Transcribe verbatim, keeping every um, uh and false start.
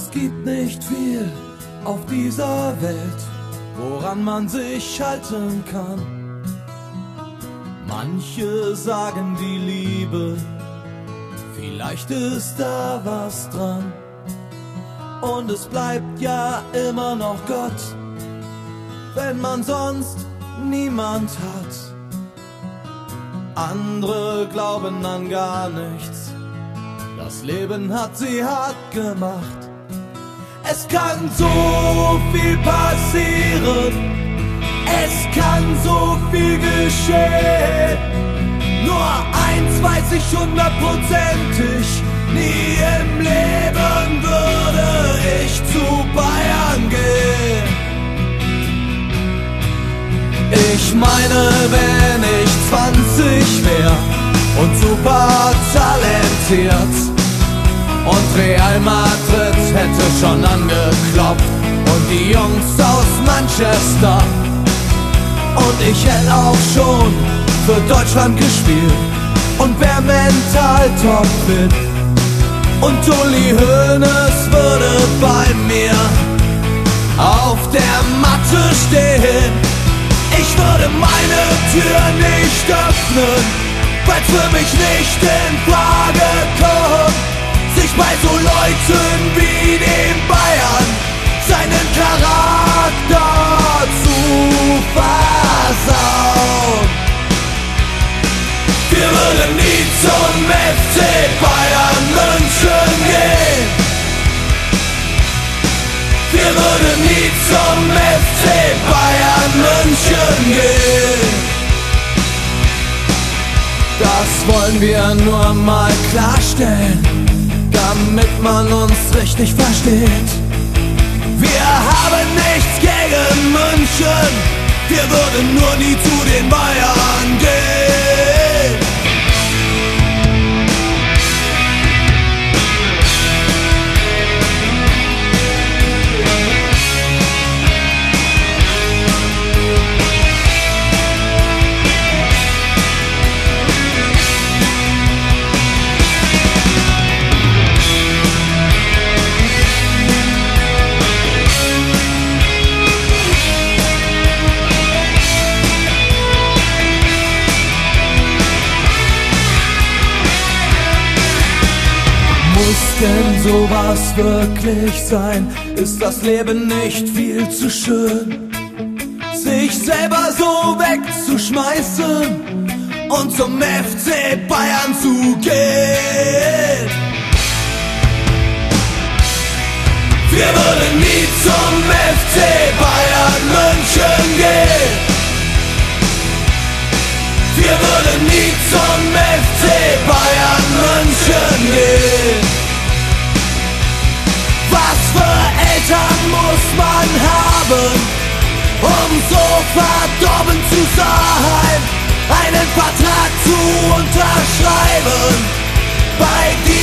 Es gibt nicht viel auf dieser Welt, woran man sich halten kann. Manche sagen die Liebe, vielleicht ist da was dran. Und es bleibt ja immer noch Gott, wenn man sonst niemand hat. Andere glauben an gar nichts, das Leben hat sie hart gemacht. Es kann so viel passieren, es kann so viel geschehen. Nur eins weiß ich hundertprozentig, nie im Leben würde ich zu Bayern gehen. Ich meine, wenn ich zwanzig wär und super talentiert und Real Madrid hätte schon angeklopft und die Jungs aus Manchester und ich hätte auch schon für Deutschland gespielt und wär mental topfit und Uli Hoeneß würde bei mir auf der Matte stehen. Ich würde meine Tür nicht öffnen, weil's für mich nicht in Frage kommt, sich bei so Leuten wie den Bayern seinen Charakter zu versauen. Wir würden nie zum F C Bayern München gehen. Wir würden nie zum F C Bayern München gehen. Das wollen wir nur mal klarstellen, damit man uns richtig versteht. Wir haben nichts gegen München, wir würden nur nie zu den Bayern gehen. Muss denn sowas wirklich sein? Ist das Leben nicht viel zu schön, sich selber so wegzuschmeißen und zum F C Bayern zu gehen? Wir würden nie zum F C Bayern München gehen. Wir würden nie zum F C Bayern München gehen. Was für Eltern muss man haben, um so verdorben zu sein, einen Vertrag zu unterschreiben bei dir?